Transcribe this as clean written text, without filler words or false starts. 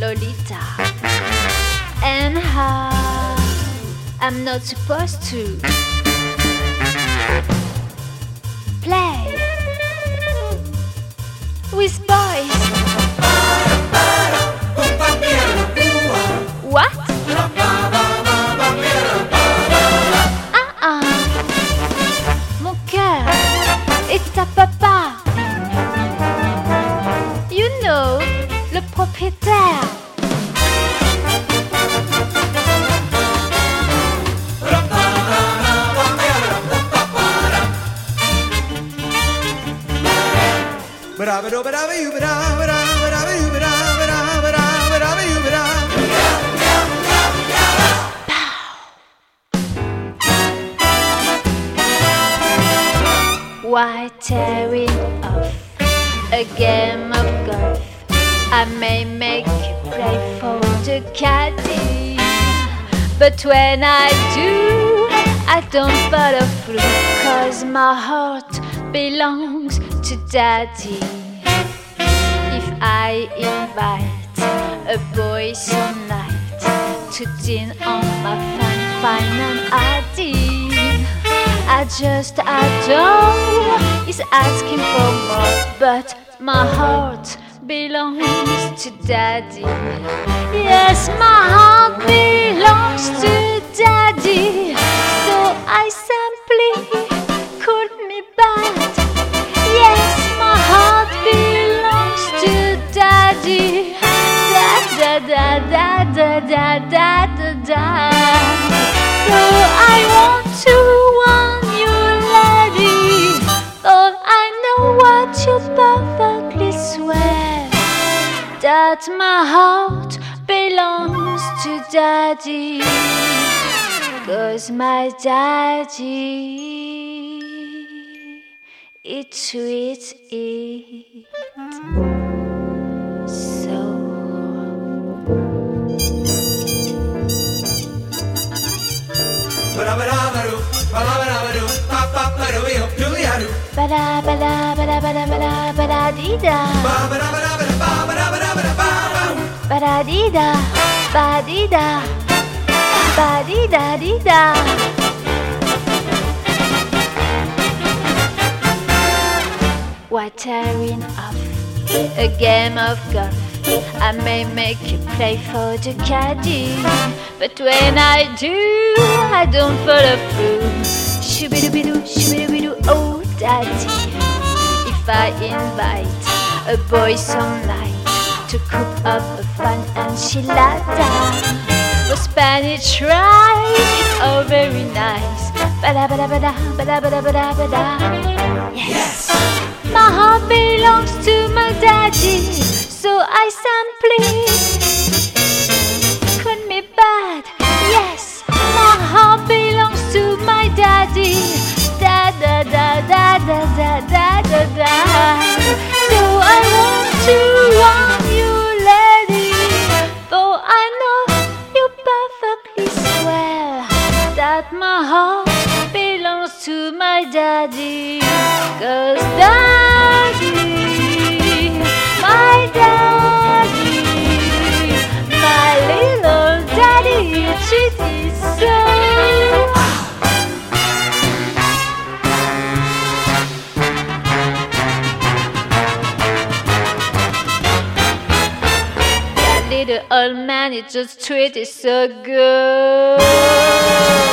Lolita. And how I'm not supposed to play with boys. What? Mon cœur est à papa. You know, le propriétaire. Why tearing off a game of golf? I may make you play for the caddy, but when I do, I don't follow through, 'cause my heart belongs to daddy. If I invite a boy some night to din on my fine and addy, I just adore, he's asking for more, but my heart belongs to daddy. Yes, my heart belongs to daddy, so I simply call me bad. Yes, my heart belongs to daddy. Da da da da da da da da. So I want to warn you, lady, though I know what you perfectly swear, that my heart belongs to daddy, 'cause my daddy, it treats it so. Bada bada bada bada bada bada dee da. Bada dee da, ba dee da, ba dee da dee da. Why tearing off a game of golf? I may make you play for the caddy, but when I do, I don't follow through. Shoo-be-doo-be-doo, oh daddy. If I invite a boy some night to cook up a fun enchilada, for Spanish rice, it's all very nice. Bada bada bada bada bada bada bada. Yes, my heart belongs to my daddy, so I simply call me bad. Yes, my heart belongs to my daddy. Da da da da da da da da da. So I want to warn you, lady, though I know you perfectly swear that my heart belongs to my daddy, 'cause daddy, my daddy, my little daddy, treats me so. That little old man, he just treated so good.